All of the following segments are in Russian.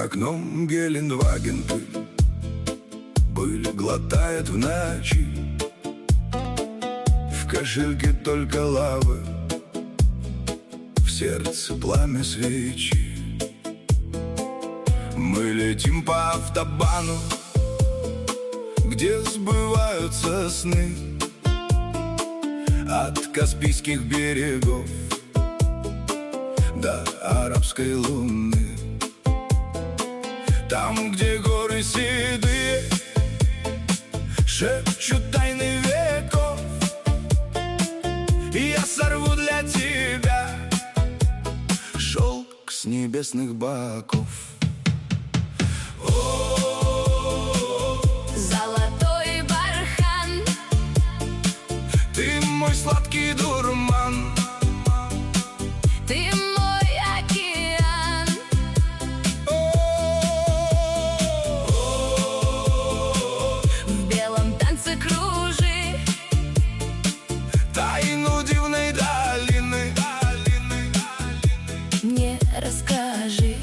За окном Гелендваген пыль глотает в ночи. В кошельке только лавы, в сердце пламя свечи. Мы летим по автобану, где сбываются сны. От Каспийских берегов до арабской луны. Там, где горы седые шепчут тайны веков, и я сорву для тебя шелк с небесных боков. Золотой бархан, ты мой сладкий дурман, ты мой океан. В белом танце кружи тайну дивной долины. Мне расскажи.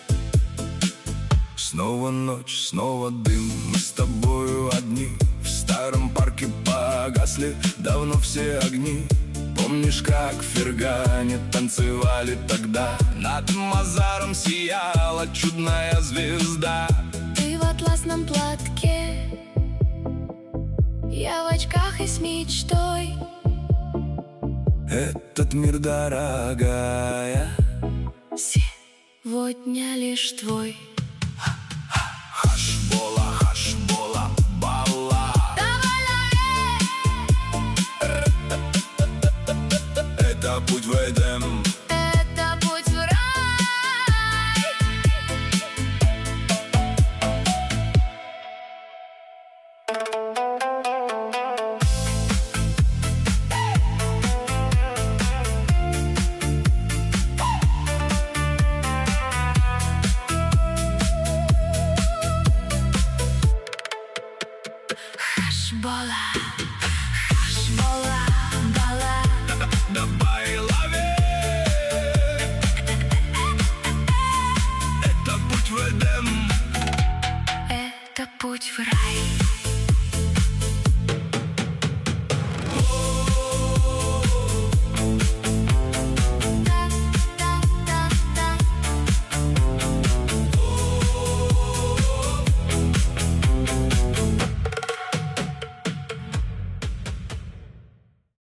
Снова ночь, снова дым, мы с тобою одни. В старом парке погасли давно все огни. Помнишь, как в Фергане танцевали тогда? Над Мазаром сияла чудная звезда. Ты в атласном платке, я в очках и с мечтой. Этот мир, дорогая, сегодня лишь твой. Хашбола, бала. Это путь в Эдем, Это путь в рай. Хашбола, хашбола, бала. давай лови. Это путь в Эдем. Это путь в рай.